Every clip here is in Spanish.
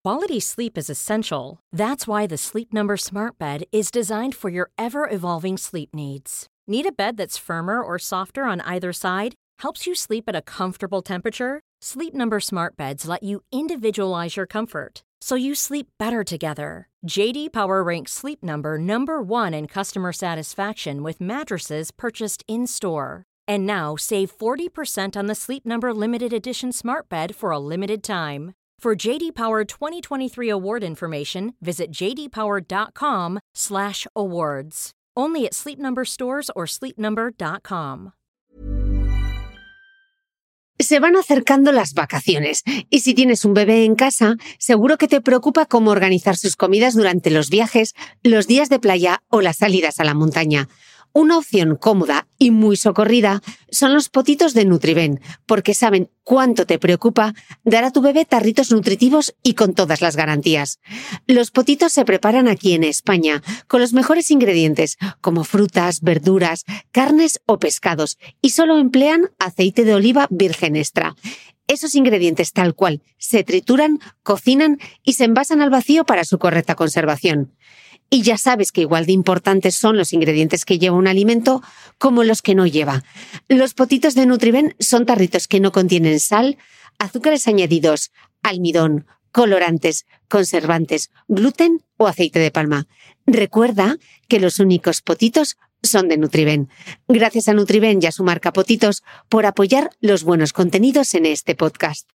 Quality sleep is essential. That's why the Sleep Number Smart Bed is designed for your ever-evolving sleep needs. Need a bed that's firmer or softer on either side? Helps you sleep at a comfortable temperature? Sleep Number Smart Beds let you individualize your comfort, so you sleep better together. J.D. Power ranks Sleep Number number 1 in customer satisfaction with mattresses purchased in-store. And now, save 40% on the Sleep Number Limited Edition Smart Bed for a limited time. For J.D. Power 2023 award information, visit jdpower.com/awards. Only at Sleep Number stores or sleepnumber.com. Se van acercando las vacaciones y si tienes un bebé en casa, seguro que te preocupa cómo organizar sus comidas durante los viajes, los días de playa o las salidas a la montaña. Una opción cómoda y muy socorrida son los potitos de Nutriben, porque saben cuánto te preocupa dar a tu bebé tarritos nutritivos y con todas las garantías. Los potitos se preparan aquí en España con los mejores ingredientes, como frutas, verduras, carnes o pescados, y solo emplean aceite de oliva virgen extra. Esos ingredientes tal cual se trituran, cocinan y se envasan al vacío para su correcta conservación. Y ya sabes que igual de importantes son los ingredientes que lleva un alimento como los que no lleva. Los potitos de Nutriben son tarritos que no contienen sal, azúcares añadidos, almidón, colorantes, conservantes, gluten o aceite de palma. Recuerda que los únicos potitos son de Nutriben. Gracias a Nutriben y a su marca Potitos por apoyar los buenos contenidos en este podcast.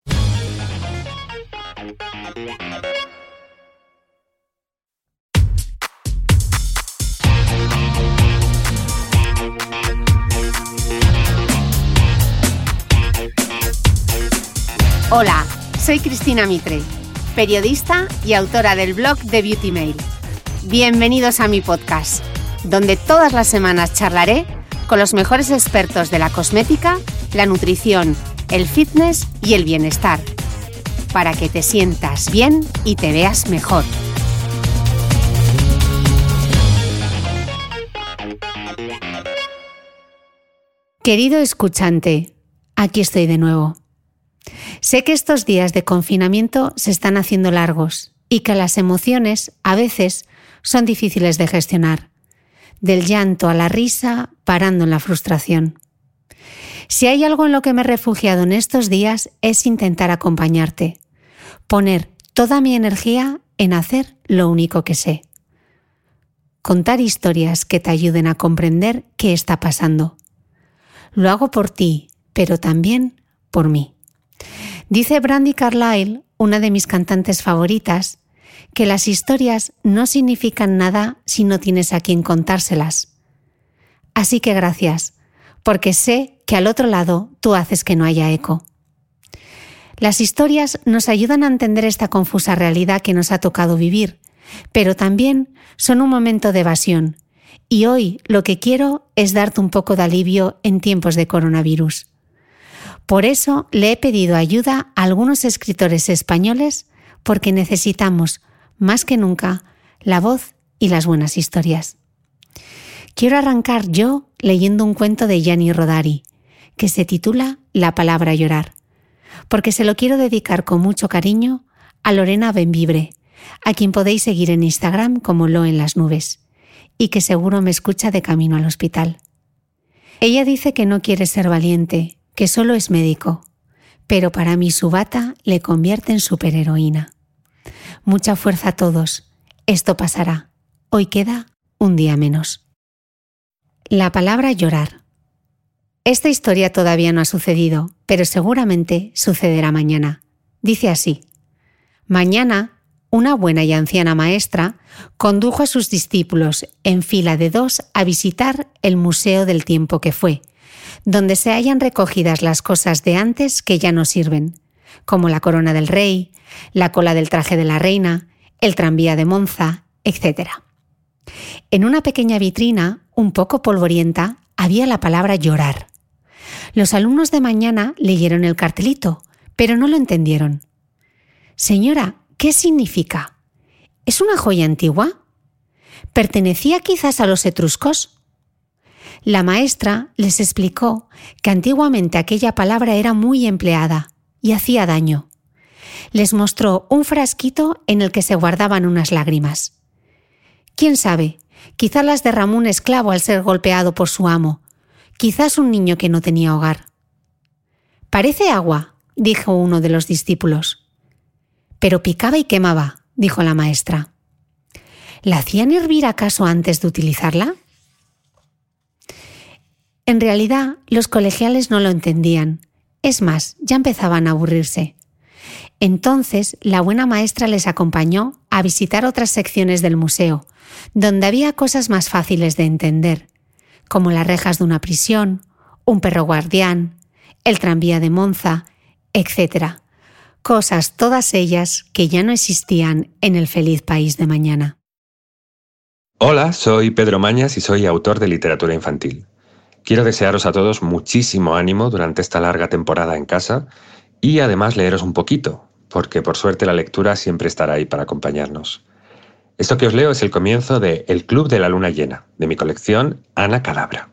Hola, soy Cristina Mitre, periodista y autora del blog de Beauty Mail. Bienvenidos a mi podcast, donde todas las semanas charlaré con los mejores expertos de la cosmética, la nutrición, el fitness y el bienestar, para que te sientas bien y te veas mejor. Querido escuchante, aquí estoy de nuevo. Sé que estos días de confinamiento se están haciendo largos y que las emociones a veces son difíciles de gestionar. Del llanto a la risa, parando en la frustración. Si hay algo en lo que me he refugiado en estos días es intentar acompañarte, poner toda mi energía en hacer lo único que sé. Contar historias que te ayuden a comprender qué está pasando. Lo hago por ti, pero también por mí. Dice Brandi Carlile, una de mis cantantes favoritas, que las historias no significan nada si no tienes a quien contárselas. Así que gracias, porque sé que al otro lado tú haces que no haya eco. Las historias nos ayudan a entender esta confusa realidad que nos ha tocado vivir, pero también son un momento de evasión. Y hoy lo que quiero es darte un poco de alivio en tiempos de coronavirus. Por eso le he pedido ayuda a algunos escritores españoles porque necesitamos, más que nunca, la voz y las buenas historias. Quiero arrancar yo leyendo un cuento de Gianni Rodari, que se titula La palabra llorar, porque se lo quiero dedicar con mucho cariño a Lorena Benvibre, a quien podéis seguir en Instagram como Lo en las nubes, y que seguro me escucha de camino al hospital. Ella dice que no quiere ser valiente, que solo es médico, pero para mí su bata le convierte en superheroína. Mucha fuerza a todos, esto pasará, hoy queda un día menos. La palabra llorar. Esta historia todavía no ha sucedido, pero seguramente sucederá mañana. Dice así: mañana, una buena y anciana maestra condujo a sus discípulos en fila de 2 a visitar el Museo del Tiempo que fue, donde se hallan recogidas las cosas de antes que ya no sirven, como la corona del rey, la cola del traje de la reina, el tranvía de Monza, etc. En una pequeña vitrina, un poco polvorienta, había la palabra llorar. Los alumnos de mañana leyeron el cartelito, pero no lo entendieron. Señora, ¿qué significa? ¿Es una joya antigua? ¿Pertenecía quizás a los etruscos? La maestra les explicó que antiguamente aquella palabra era muy empleada y hacía daño. Les mostró un frasquito en el que se guardaban unas lágrimas. ¿Quién sabe? Quizá las derramó un esclavo al ser golpeado por su amo. Quizás un niño que no tenía hogar. «Parece agua», dijo uno de los discípulos. «Pero picaba y quemaba», dijo la maestra. ¿La hacían hervir acaso antes de utilizarla? En realidad, los colegiales no lo entendían. Es más, ya empezaban a aburrirse. Entonces, la buena maestra les acompañó a visitar otras secciones del museo, donde había cosas más fáciles de entender, como las rejas de una prisión, un perro guardián, el tranvía de Monza, etc. Cosas todas ellas que ya no existían en el feliz país de mañana. Hola, soy Pedro Mañas y soy autor de literatura infantil. Quiero desearos a todos muchísimo ánimo durante esta larga temporada en casa y además leeros un poquito, porque por suerte la lectura siempre estará ahí para acompañarnos. Esto que os leo es el comienzo de El Club de la Luna Llena, de mi colección Ana Cadabra.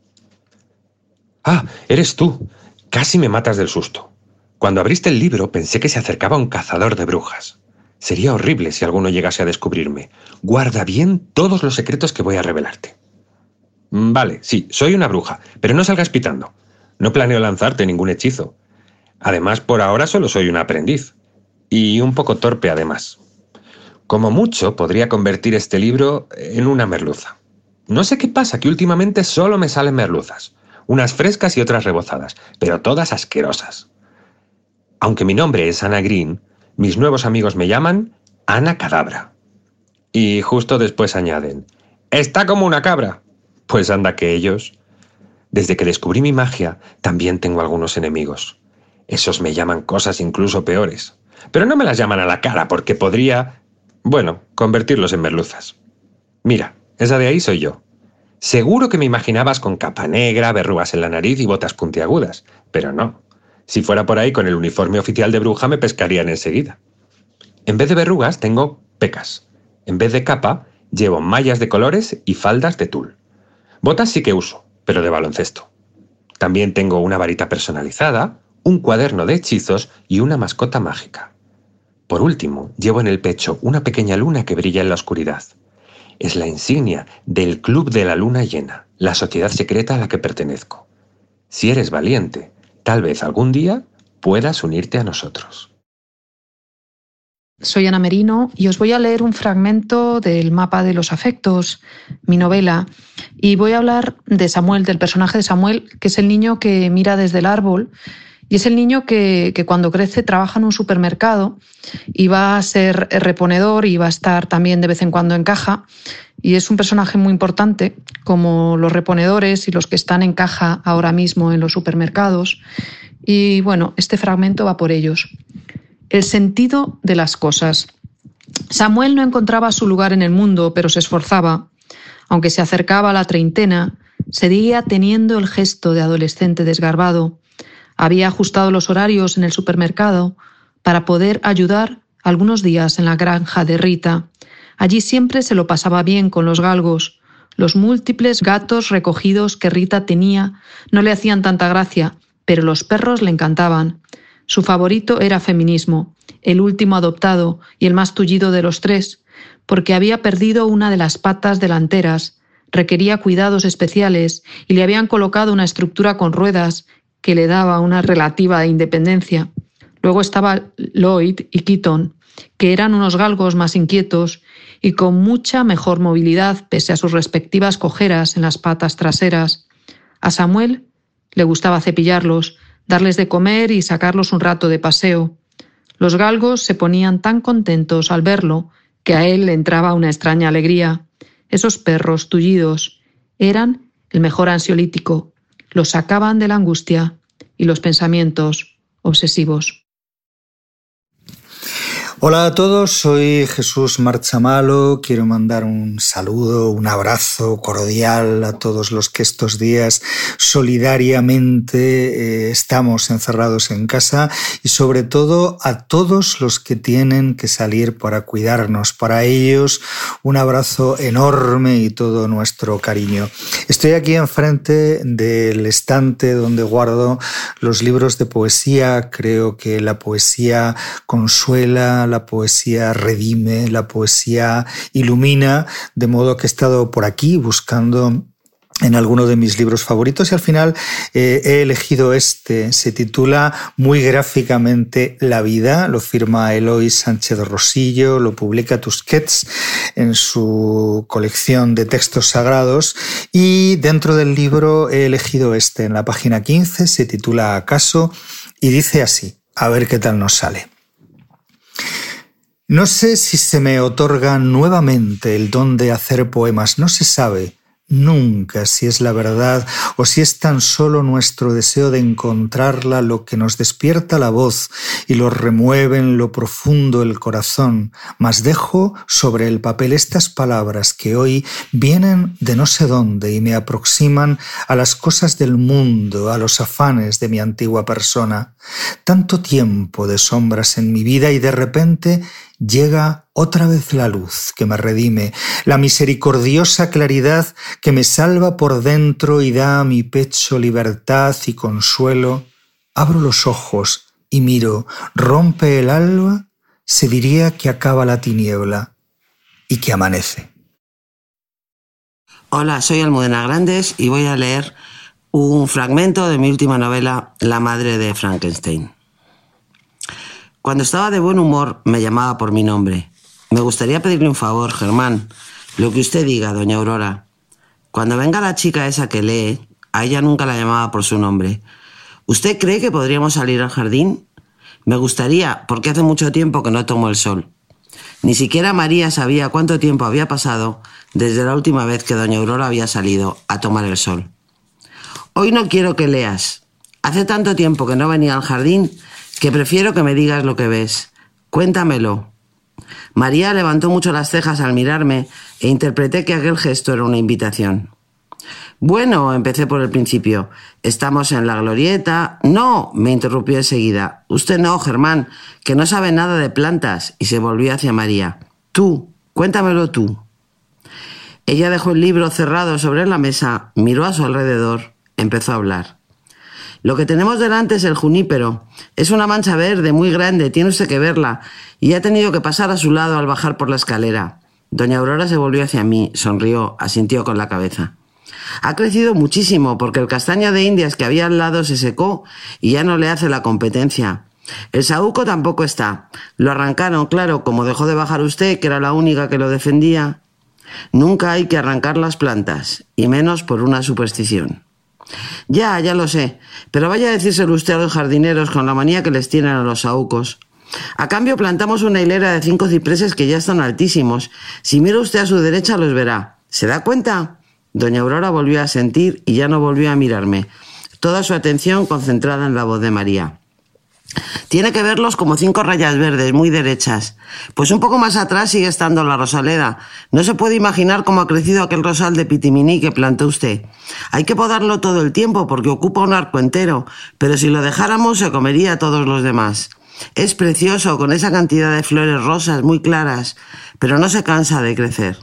¡Ah, eres tú! Casi me matas del susto. Cuando abriste el libro pensé que se acercaba un cazador de brujas. Sería horrible si alguno llegase a descubrirme. Guarda bien todos los secretos que voy a revelarte. Vale, sí, soy una bruja, pero no salgas pitando. No planeo lanzarte ningún hechizo. Además, por ahora solo soy un aprendiz. Y un poco torpe, además. Como mucho, podría convertir este libro en una merluza. No sé qué pasa, que últimamente solo me salen merluzas. Unas frescas y otras rebozadas, pero todas asquerosas. Aunque mi nombre es Ana Green, mis nuevos amigos me llaman Ana Cadabra. Y justo después añaden, «¡Está como una cabra!». Pues anda que ellos. Desde que descubrí mi magia, también tengo algunos enemigos. Esos me llaman cosas incluso peores. Pero no me las llaman a la cara porque podría, convertirlos en merluzas. Mira, esa de ahí soy yo. Seguro que me imaginabas con capa negra, verrugas en la nariz y botas puntiagudas. Pero no. Si fuera por ahí con el uniforme oficial de bruja me pescarían enseguida. En vez de verrugas tengo pecas. En vez de capa llevo mallas de colores y faldas de tul. Botas sí que uso, pero de baloncesto. También tengo una varita personalizada, un cuaderno de hechizos y una mascota mágica. Por último, llevo en el pecho una pequeña luna que brilla en la oscuridad. Es la insignia del Club de la Luna Llena, la sociedad secreta a la que pertenezco. Si eres valiente, tal vez algún día puedas unirte a nosotros. Soy Ana Merino y os voy a leer un fragmento del Mapa de los Afectos, mi novela, y voy a hablar de Samuel, del personaje de Samuel, que es el niño que mira desde el árbol y es el niño que cuando crece trabaja en un supermercado y va a ser reponedor y va a estar también de vez en cuando en caja, y es un personaje muy importante, como los reponedores y los que están en caja ahora mismo en los supermercados. Y bueno, este fragmento va por ellos. El sentido de las cosas. Samuel no encontraba su lugar en el mundo, pero se esforzaba. Aunque se acercaba a la treintena, seguía teniendo el gesto de adolescente desgarbado. Había ajustado los horarios en el supermercado para poder ayudar algunos días en la granja de Rita. Allí siempre se lo pasaba bien con los galgos. Los múltiples gatos recogidos que Rita tenía no le hacían tanta gracia, pero los perros le encantaban. Su favorito era Feminismo, el último adoptado y el más tullido de los tres, porque había perdido una de las patas delanteras, requería cuidados especiales y le habían colocado una estructura con ruedas que le daba una relativa independencia. Luego estaba Lloyd y Keaton, que eran unos galgos más inquietos y con mucha mejor movilidad pese a sus respectivas cojeras en las patas traseras. A Samuel le gustaba cepillarlos, darles de comer y sacarlos un rato de paseo. Los galgos se ponían tan contentos al verlo que a él le entraba una extraña alegría. Esos perros tullidos eran el mejor ansiolítico, los sacaban de la angustia y los pensamientos obsesivos. Hola a todos, soy Jesús Marchamalo. Quiero mandar un saludo, un abrazo cordial a todos los que estos días solidariamente estamos encerrados en casa y sobre todo a todos los que tienen que salir para cuidarnos. Para ellos un abrazo enorme y todo nuestro cariño. Estoy aquí enfrente del estante donde guardo los libros de poesía. Creo que la poesía consuela, la poesía redime, la poesía ilumina, de modo que he estado por aquí buscando en alguno de mis libros favoritos y al final he elegido este. Se titula muy gráficamente La vida, lo firma Eloy Sánchez Rosillo, lo publica Tusquets en su colección de textos sagrados y dentro del libro he elegido este. En la página 15 se titula Acaso y dice así, a ver qué tal nos sale. No sé si se me otorga nuevamente el don de hacer poemas, no se sabe nunca si es la verdad o si es tan solo nuestro deseo de encontrarla lo que nos despierta la voz y lo remueve en lo profundo el corazón, mas dejo sobre el papel estas palabras que hoy vienen de no sé dónde y me aproximan a las cosas del mundo, a los afanes de mi antigua persona. Tanto tiempo de sombras en mi vida y de repente llega otra vez la luz que me redime, la misericordiosa claridad que me salva por dentro y da a mi pecho libertad y consuelo. Abro los ojos y miro, rompe el alba, se diría que acaba la tiniebla y que amanece. Hola, soy Almudena Grandes y voy a leer un fragmento de mi última novela, La madre de Frankenstein. Cuando estaba de buen humor me llamaba por mi nombre. Me gustaría pedirle un favor, Germán. Lo que usted diga, doña Aurora. Cuando venga la chica esa que lee, a ella nunca la llamaba por su nombre. ¿Usted cree que podríamos salir al jardín? Me gustaría, porque hace mucho tiempo que no tomo el sol. Ni siquiera María sabía cuánto tiempo había pasado desde la última vez que doña Aurora había salido a tomar el sol. Hoy no quiero que leas. Hace tanto tiempo que no venía al jardín que prefiero que me digas lo que ves. Cuéntamelo. María levantó mucho las cejas al mirarme e interpreté que aquel gesto era una invitación. Bueno, empecé por el principio. Estamos en la glorieta. No, me interrumpió enseguida. Usted no, Germán, que no sabe nada de plantas, y se volvió hacia María. Tú, cuéntamelo tú. Ella dejó el libro cerrado sobre la mesa, miró a su alrededor, empezó a hablar. Lo que tenemos delante es el junípero. Es una mancha verde muy grande, tiene usted que verla. Y ha tenido que pasar a su lado al bajar por la escalera. Doña Aurora se volvió hacia mí, sonrió, asintió con la cabeza. Ha crecido muchísimo porque el castaño de Indias que había al lado se secó y ya no le hace la competencia. El saúco tampoco está. Lo arrancaron, claro, como dejó de bajar usted, que era la única que lo defendía. Nunca hay que arrancar las plantas, y menos por una superstición. Ya lo sé, pero vaya a decírselo usted a los jardineros con la manía que les tienen a los saúcos. A cambio plantamos una hilera de 5 cipreses que ya están altísimos. Si mira usted a su derecha los verá. ¿Se da cuenta? Doña Aurora volvió a asentir y ya no volvió a mirarme. Toda su atención concentrada en la voz de María. Tiene que verlos como 5 rayas verdes, muy derechas. Pues un poco más atrás sigue estando la rosaleda. No se puede imaginar cómo ha crecido aquel rosal de pitiminí que plantó usted. Hay que podarlo todo el tiempo porque ocupa un arco entero, pero si lo dejáramos se comería a todos los demás. Es precioso con esa cantidad de flores rosas muy claras, pero no se cansa de crecer.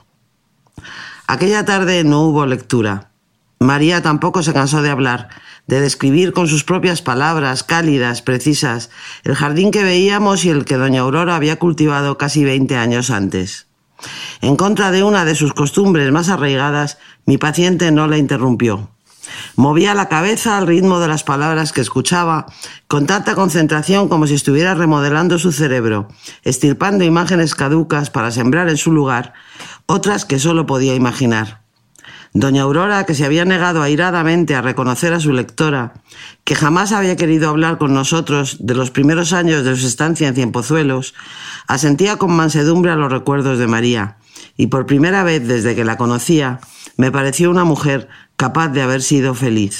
Aquella tarde no hubo lectura. María tampoco se cansó de hablar, de describir con sus propias palabras, cálidas, precisas, el jardín que veíamos y el que doña Aurora había cultivado casi 20 años antes. En contra de una de sus costumbres más arraigadas, mi paciente no la interrumpió. Movía la cabeza al ritmo de las palabras que escuchaba, con tanta concentración como si estuviera remodelando su cerebro, estirpando imágenes caducas para sembrar en su lugar otras que solo podía imaginar. Doña Aurora, que se había negado airadamente a reconocer a su lectora, que jamás había querido hablar con nosotros de los primeros años de su estancia en Cienpozuelos, asentía con mansedumbre a los recuerdos de María, y por primera vez desde que la conocía, me pareció una mujer capaz de haber sido feliz.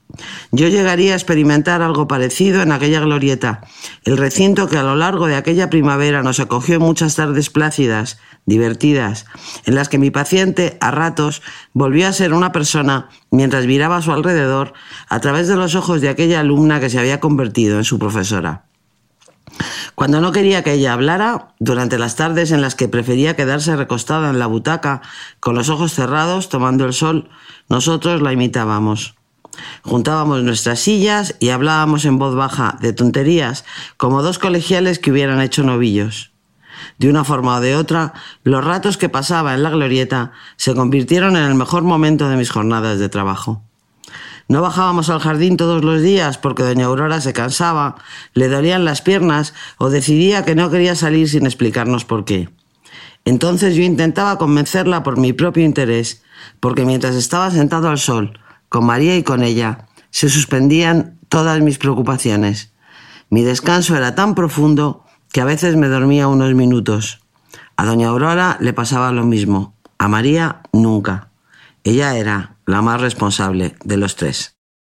Yo llegaría a experimentar algo parecido en aquella glorieta, el recinto que a lo largo de aquella primavera nos acogió en muchas tardes plácidas, divertidas, en las que mi paciente, a ratos, volvió a ser una persona mientras miraba a su alrededor a través de los ojos de aquella alumna que se había convertido en su profesora. Cuando no quería que ella hablara, durante las tardes en las que prefería quedarse recostada en la butaca con los ojos cerrados tomando el sol, nosotros la imitábamos. Juntábamos nuestras sillas y hablábamos en voz baja de tonterías como dos colegiales que hubieran hecho novillos. De una forma o de otra, los ratos que pasaba en la glorieta se convirtieron en el mejor momento de mis jornadas de trabajo. No bajábamos al jardín todos los días porque doña Aurora se cansaba, le dolían las piernas o decidía que no quería salir sin explicarnos por qué. Entonces yo intentaba convencerla por mi propio interés, porque mientras estaba sentado al sol, con María y con ella, se suspendían todas mis preocupaciones. Mi descanso era tan profundo que a veces me dormía unos minutos. A doña Aurora le pasaba lo mismo, a María nunca. Ella era la más responsable de los tres.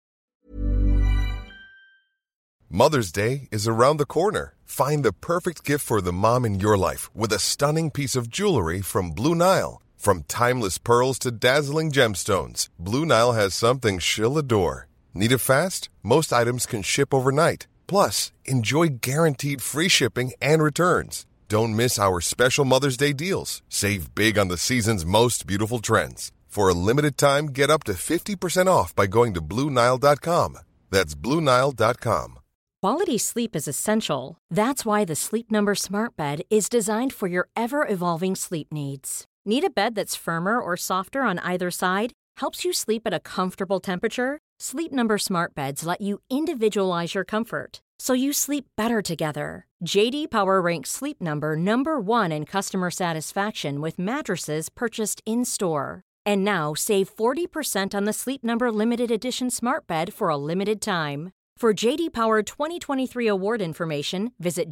Mother's Day is around the corner. Find the perfect gift for the mom in your life with a stunning piece of jewelry from Blue Nile. From timeless pearls to dazzling gemstones, Blue Nile has something she'll adore. Need it fast? Most items can ship overnight. Plus, enjoy guaranteed free shipping and returns. Don't miss our special Mother's Day deals. Save big on the season's most beautiful trends. For a limited time, get up to 50% off by going to BlueNile.com. That's BlueNile.com. Quality sleep is essential. That's why the Sleep Number Smart Bed is designed for your ever-evolving sleep needs. Need a bed that's firmer or softer on either side? Helps you sleep at a comfortable temperature? Sleep Number Smart Beds let you individualize your comfort, so you sleep better together. J.D. Power ranks Sleep Number #1 in customer satisfaction with mattresses purchased in-store. And now, save 40% on the Sleep Number Limited Edition Smart Bed for a limited time. For J.D. Power 2023 award information, visit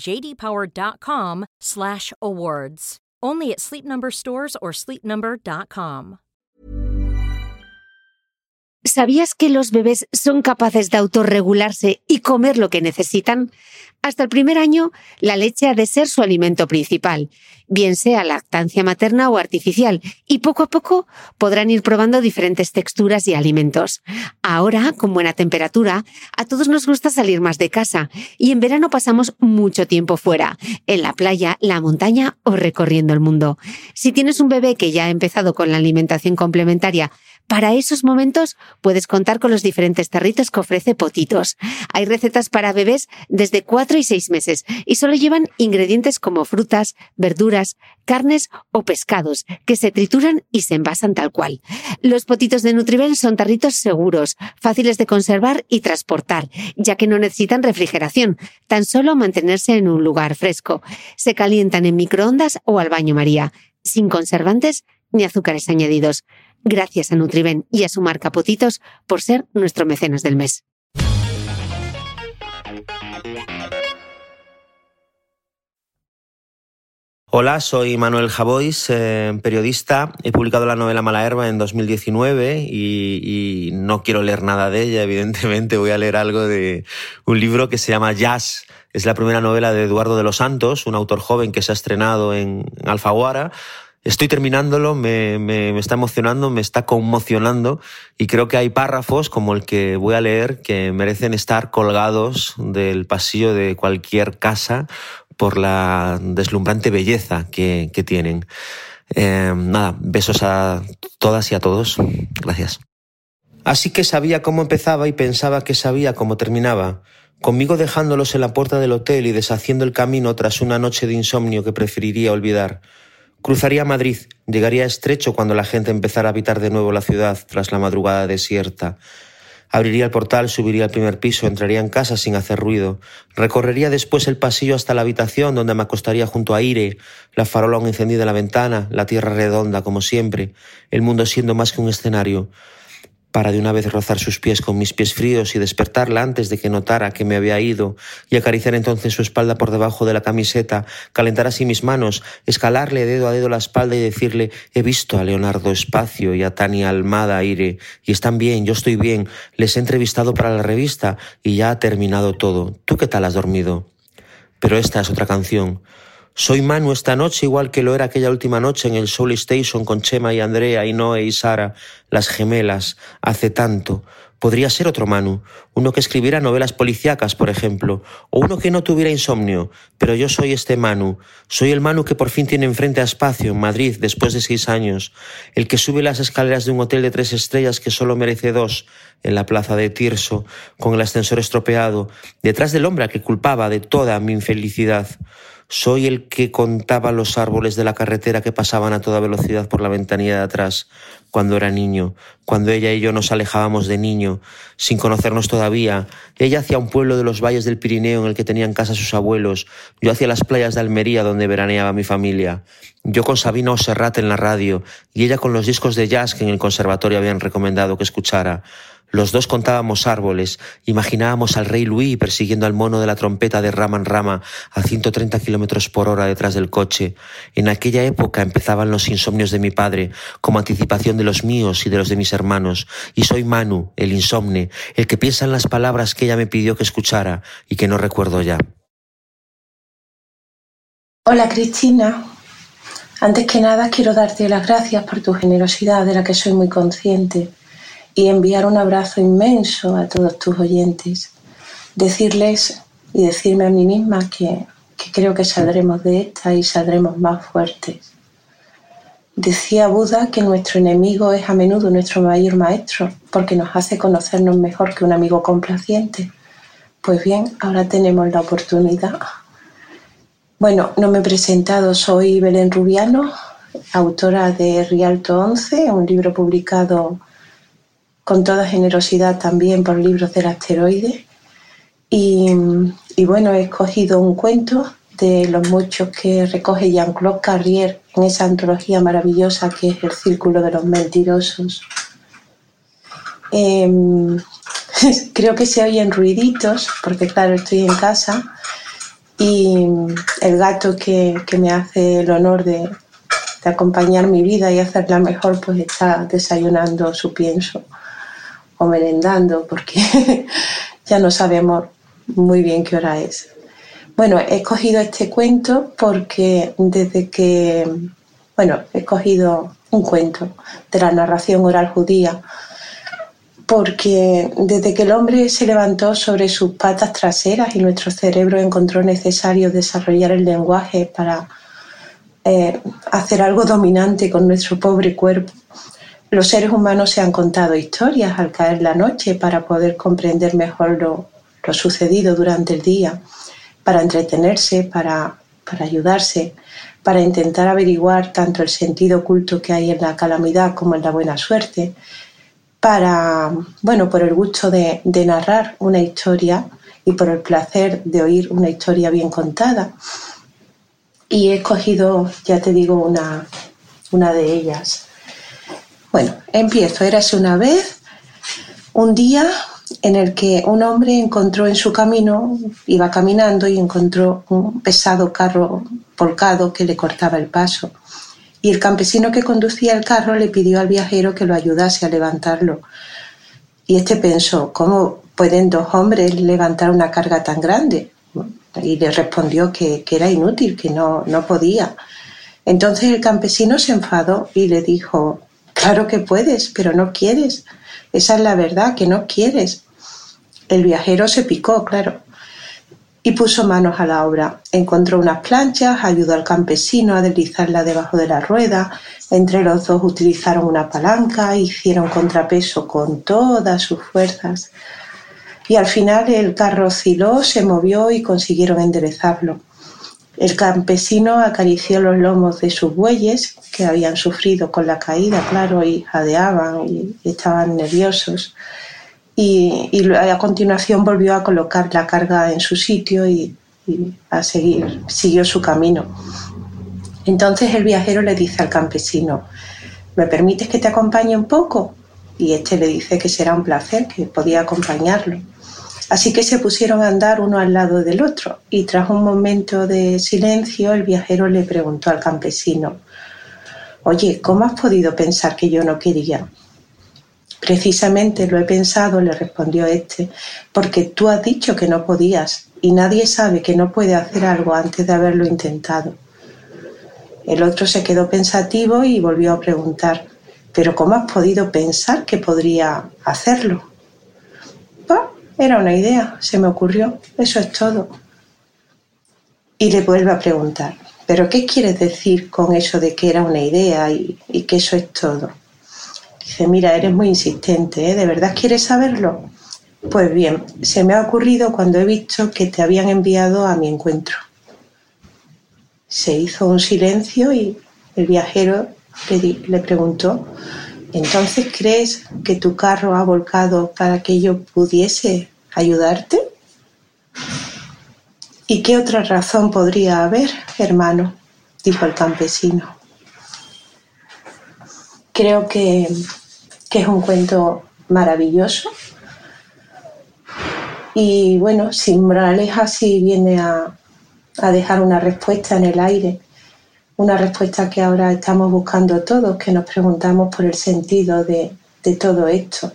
jdpower.com/awards. Only at Sleep Number stores or sleepnumber.com. ¿Sabías que los bebés son capaces de autorregularse y comer lo que necesitan? Hasta el primer año, la leche ha de ser su alimento principal, bien sea lactancia materna o artificial, y poco a poco podrán ir probando diferentes texturas y alimentos. Ahora, con buena temperatura, a todos nos gusta salir más de casa, y en verano pasamos mucho tiempo fuera, en la playa, la montaña o recorriendo el mundo. Si tienes un bebé que ya ha empezado con la alimentación complementaria, para esos momentos puedes contar con los diferentes tarritos que ofrece Potitos. Hay recetas para bebés desde 4 y 6 meses y solo llevan ingredientes como frutas, verduras, carnes o pescados que se trituran y se envasan tal cual. Los Potitos de Nutriben son tarritos seguros, fáciles de conservar y transportar, ya que no necesitan refrigeración, tan solo mantenerse en un lugar fresco. Se calientan en microondas o al baño María, sin conservantes ni azúcares añadidos. Gracias a Nutriben y a su marca Potitos por ser nuestro mecenas del mes. Hola, soy Manuel Javois, periodista. He publicado la novela Mala Herba en 2019 y no quiero leer nada de ella, evidentemente. Voy a leer algo de un libro que se llama Jazz. Es la primera novela de Eduardo de los Santos, un autor joven que se ha estrenado en Alfaguara. Estoy terminándolo, me está emocionando, me está conmocionando y creo que hay párrafos como el que voy a leer que merecen estar colgados del pasillo de cualquier casa por la deslumbrante belleza que tienen. Besos a todas y a todos. Gracias. Así que sabía cómo empezaba y pensaba que sabía cómo terminaba. Conmigo dejándolos en la puerta del hotel y deshaciendo el camino tras una noche de insomnio que preferiría olvidar. Cruzaría Madrid, llegaría a Estrecho cuando la gente empezara a habitar de nuevo la ciudad tras la madrugada desierta. Abriría el portal, subiría al primer piso, entraría en casa sin hacer ruido. Recorrería después el pasillo hasta la habitación donde me acostaría junto a Ire, la farola aún encendida en la ventana, la tierra redonda como siempre, el mundo siendo más que un escenario. para de una vez rozar sus pies con mis pies fríos y despertarla antes de que notara que me había ido, y acariciar entonces su espalda por debajo de la camiseta, calentar así mis manos, escalarle dedo a dedo la espalda y decirle: he visto a Leonardo Espacio y a Tania Almada Aire, y están bien, yo estoy bien, les he entrevistado para la revista y ya ha terminado todo. ¿Tú qué tal has dormido? Pero esta es otra canción. Soy Manu esta noche igual que lo era aquella última noche en el Soul Station con Chema y Andrea y Noé y Sara, las gemelas, hace tanto. Podría ser otro Manu, uno que escribiera novelas policíacas, por ejemplo, o uno que no tuviera insomnio, pero yo soy este Manu. Soy el Manu que por fin tiene enfrente a Espacio en Madrid después de 6 años, el que sube las escaleras de un hotel de 3 estrellas que solo merece 2, en la plaza de Tirso, con el ascensor estropeado, detrás del hombre al que culpaba de toda mi infelicidad. Soy el que contaba los árboles de la carretera que pasaban a toda velocidad por la ventanilla de atrás cuando era niño, cuando ella y yo nos alejábamos de niño, sin conocernos todavía. Ella hacia un pueblo de los valles del Pirineo en el que tenían casa sus abuelos, yo hacia las playas de Almería donde veraneaba mi familia. Yo con Sabina Oserrat en la radio y ella con los discos de jazz que en el conservatorio habían recomendado que escuchara. Los dos contábamos árboles, imaginábamos al rey Louis persiguiendo al mono de la trompeta de rama en rama a 130 kilómetros por hora detrás del coche. En aquella época empezaban los insomnios de mi padre, como anticipación de los míos y de los de mis hermanos. Y soy Manu, el insomne, el que piensa en las palabras que ella me pidió que escuchara y que no recuerdo ya. Hola Cristina, antes que nada quiero darte las gracias por tu generosidad de la que soy muy consciente. Y enviar un abrazo inmenso a todos tus oyentes. Decirles y decirme a mí misma que creo que saldremos de esta y saldremos más fuertes. Decía Buda que nuestro enemigo es a menudo nuestro mayor maestro porque nos hace conocernos mejor que un amigo complaciente. Pues bien, ahora tenemos la oportunidad. Bueno, no me he presentado, soy Belén Rubiano, autora de Rialto 11, un libro publicado con toda generosidad también por Libros del Asteroide. Y bueno, he escogido un cuento de los muchos que recoge Jean-Claude Carrière en esa antología maravillosa que es El Círculo de los Mentirosos. Creo que se oyen ruiditos, porque claro, estoy en casa y el gato que me hace el honor de acompañar mi vida y hacerla mejor, pues está desayunando su pienso o merendando, porque ya no sabemos muy bien qué hora es. Bueno, he escogido este cuento porque he escogido un cuento de la narración oral judía, porque desde que el hombre se levantó sobre sus patas traseras y nuestro cerebro encontró necesario desarrollar el lenguaje para hacer algo dominante con nuestro pobre cuerpo, los seres humanos se han contado historias al caer la noche para poder comprender mejor lo sucedido durante el día, para entretenerse, para ayudarse, para intentar averiguar tanto el sentido oculto que hay en la calamidad como en la buena suerte, por el gusto de narrar una historia y por el placer de oír una historia bien contada. Y he escogido, ya te digo, una de ellas. Bueno, empiezo. Érase una vez un día en el que un hombre encontró en su camino, iba caminando y encontró un pesado carro volcado que le cortaba el paso. Y el campesino que conducía el carro le pidió al viajero que lo ayudase a levantarlo. Y este pensó, ¿cómo pueden 2 hombres levantar una carga tan grande? Y le respondió que era inútil, que no podía. Entonces el campesino se enfadó y le dijo, claro que puedes, pero no quieres. Esa es la verdad, que no quieres. El viajero se picó, claro, y puso manos a la obra. Encontró unas planchas, ayudó al campesino a deslizarla debajo de la rueda. Entre los dos utilizaron una palanca, hicieron contrapeso con todas sus fuerzas. Y al final el carro osciló, se movió y consiguieron enderezarlo. El campesino acarició los lomos de sus bueyes, que habían sufrido con la caída, claro, y jadeaban y estaban nerviosos. Y a continuación volvió a colocar la carga en su sitio y siguió su camino. Entonces el viajero le dice al campesino, ¿me permites que te acompañe un poco? y este le dice que será un placer, que podía acompañarlo. Así que se pusieron a andar uno al lado del otro y tras un momento de silencio el viajero le preguntó al campesino: «Oye, ¿cómo has podido pensar que yo no quería?» «Precisamente lo he pensado», le respondió este, «porque tú has dicho que no podías y nadie sabe que no puede hacer algo antes de haberlo intentado». El otro se quedó pensativo y volvió a preguntar: «¿Pero cómo has podido pensar que podría hacerlo?» «Bah, era una idea, se me ocurrió, eso es todo». Y le vuelve a preguntar: «¿Pero qué quieres decir con eso de que era una idea y que eso es todo?» Dice: «Mira, eres muy insistente, ¿eh? ¿De verdad quieres saberlo? Pues bien, se me ha ocurrido cuando he visto que te habían enviado a mi encuentro». Se hizo un silencio y el viajero le preguntó: «¿Entonces crees que tu carro ha volcado para que yo pudiese ayudarte?» «¿Y qué otra razón podría haber, hermano?», dijo el campesino. Creo que es un cuento maravilloso y bueno, sin moraleja sí viene a dejar una respuesta en el aire, una respuesta que ahora estamos buscando todos, que nos preguntamos por el sentido de todo esto.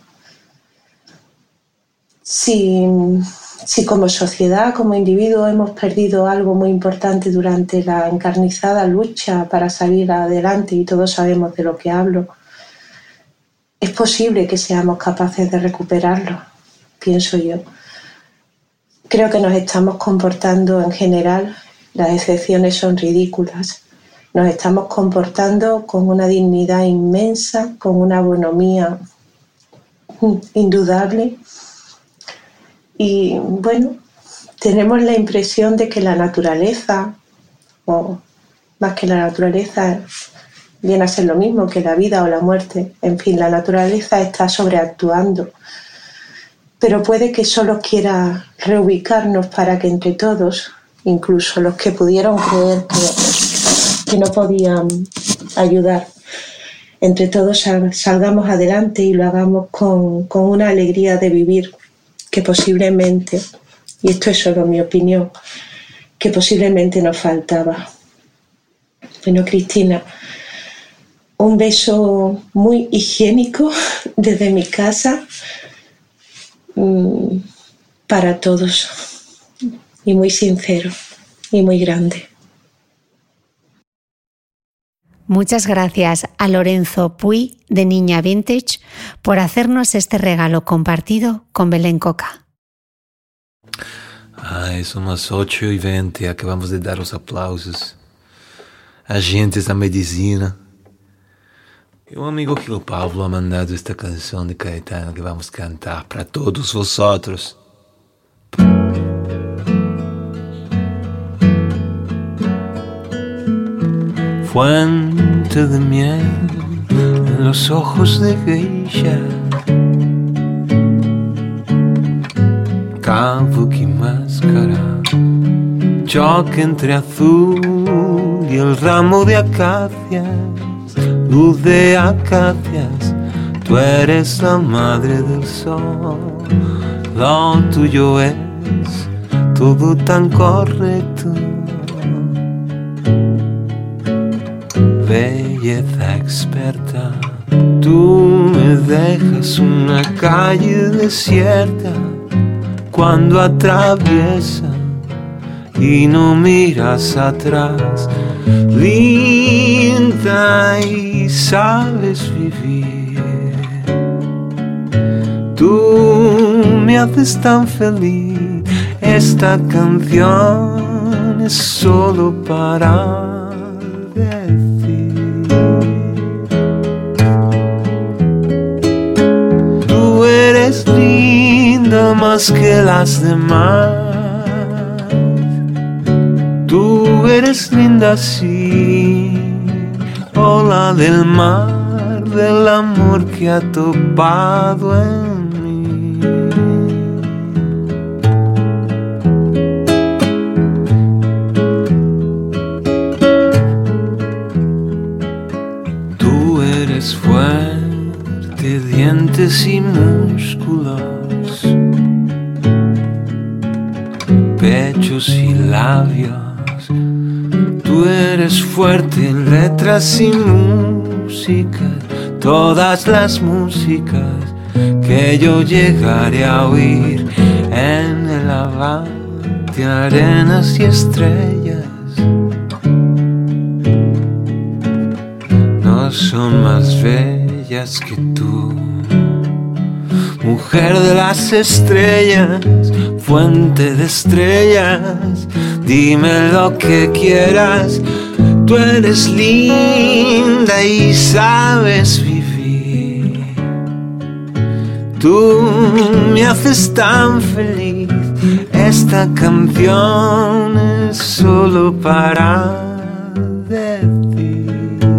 Si como sociedad, como individuo, hemos perdido algo muy importante durante la encarnizada lucha para salir adelante, y todos sabemos de lo que hablo, es posible que seamos capaces de recuperarlo, pienso yo. Creo que nos estamos comportando en general, las excepciones son ridículas, nos estamos comportando con una dignidad inmensa, con una bonomía indudable. Y bueno, tenemos la impresión de que la naturaleza, o más que la naturaleza, viene a ser lo mismo que la vida o la muerte. En fin, la naturaleza está sobreactuando. Pero puede que solo quiera reubicarnos para que entre todos, incluso los que pudieron creer que no podían ayudar, entre todos salgamos adelante y lo hagamos con una alegría de vivir que posiblemente, y esto es solo mi opinión, que posiblemente nos faltaba. Bueno, Cristina, un beso muy higiénico desde mi casa para todos, y muy sincero y muy grande. Muchas gracias a Lorenzo Puy de Niña Vintage por hacernos este regalo compartido con Belén Coca. São umas 8h20, acabamos de dar os aplausos. Agentes da medicina. E o amigo Gil Pablo ha mandado esta canção de Caetano que vamos cantar para todos vosotros. Fuente de miel en los ojos de geisha, kabuki máscara, choque entre azul y el ramo de acacias, luz de acacias, tú eres la madre del sol, lo tuyo es todo tan correcto. Belleza experta, tú me dejas una calle desierta cuando atraviesa y no miras atrás. Linda y sabes vivir, tú me haces tan feliz. Esta canción es solo para decir: tú eres linda más que las demás, tú eres linda así, ola del mar, del amor que ha topado en mí. Tú eres fuerte, dientes y músculos, pechos y labios. Tú eres fuerte en letras y música, todas las músicas que yo llegaré a oír en el Avante, arenas y estrellas. No son más bellas que tú, mujer de las estrellas, fuente de estrellas. Dime lo que quieras, tú eres linda y sabes vivir. Tú me haces tan feliz, esta canción es solo para decir.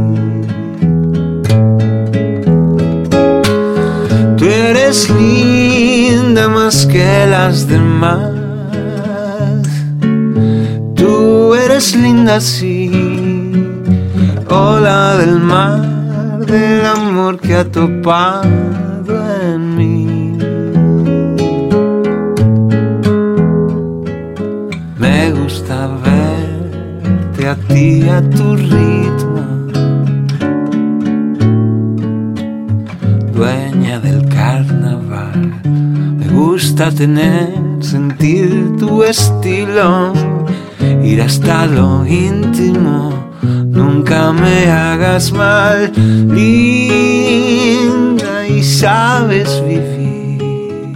Tú eres linda más que las demás. Tú eres linda, sí, ola del mar, del amor que ha topado en mí. Me gusta verte a ti, a tu ritmo, dueña del carnaval. Me gusta sentir tu estilo, ir hasta lo íntimo, nunca me hagas mal, linda y sabes vivir.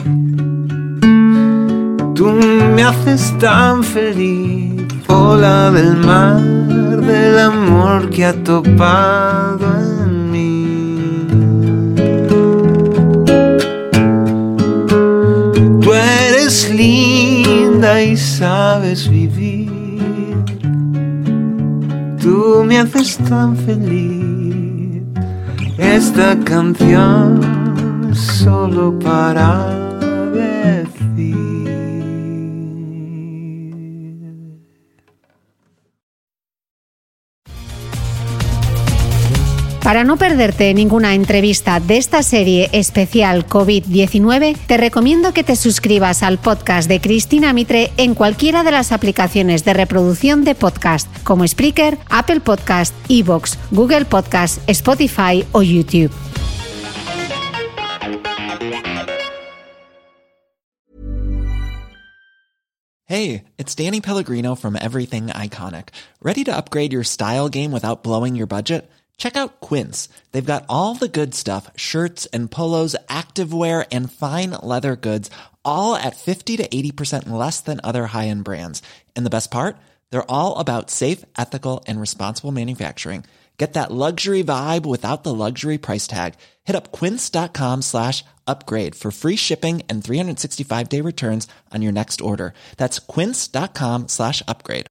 Tú me haces tan feliz, ola del mar, del amor que ha topado en mí. Tú eres linda y sabes vivir. Tú me haces tan feliz, esta canción es solo para decir. Para no perderte ninguna entrevista de esta serie especial COVID-19, te recomiendo que te suscribas al podcast de Cristina Mitre en cualquiera de las aplicaciones de reproducción de podcast, como Spreaker, Apple Podcast, iVoox, Google Podcast, Spotify o YouTube. Hey, it's Danny Pellegrino from Everything Iconic. Ready to upgrade your style game without blowing your budget? Check out Quince. They've got all the good stuff, shirts and polos, activewear, and fine leather goods, all at 50 to 80% less than other high-end brands. And the best part? They're all about safe, ethical, and responsible manufacturing. Get that luxury vibe without the luxury price tag. Hit up quince.com/upgrade for free shipping and 365-day returns on your next order. That's quince.com/upgrade.